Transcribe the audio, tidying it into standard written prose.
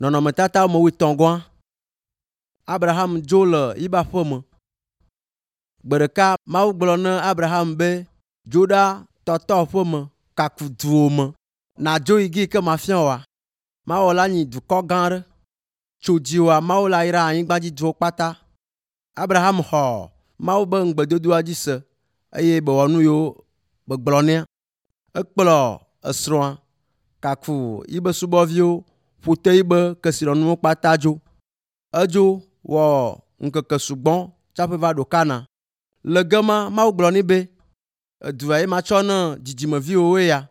Nɔnɔmetata me 8 Abraham dzo le yibe aƒe me. Gbe ɖeka Mawu gblɔ na Abraham be dzo ɖa tɔtɔ ƒe me kaku duwo me nàdzo yi gi ke mafia wòa. Mawu la nyi dukɔ gã aɖe. Tso dziwòa Mawu la yra anyigbadziduwo kpata. Abraham xɔ Mawu be ŋugbedodoa dzi se eye bewɔ nu yiwo begblɔ nɛ. Ekplɔ esrɔ̃a kaku yibe subɔviwo ƒo te yibe kesinɔnuwo kpata dzo. Edzo wɔ ŋkeke sugbɔ tsaƒe va ɖo Kana. Le gema Mawu gblɔ nɛ be edua ye matsɔ ne dzidzimeviwowoe ya.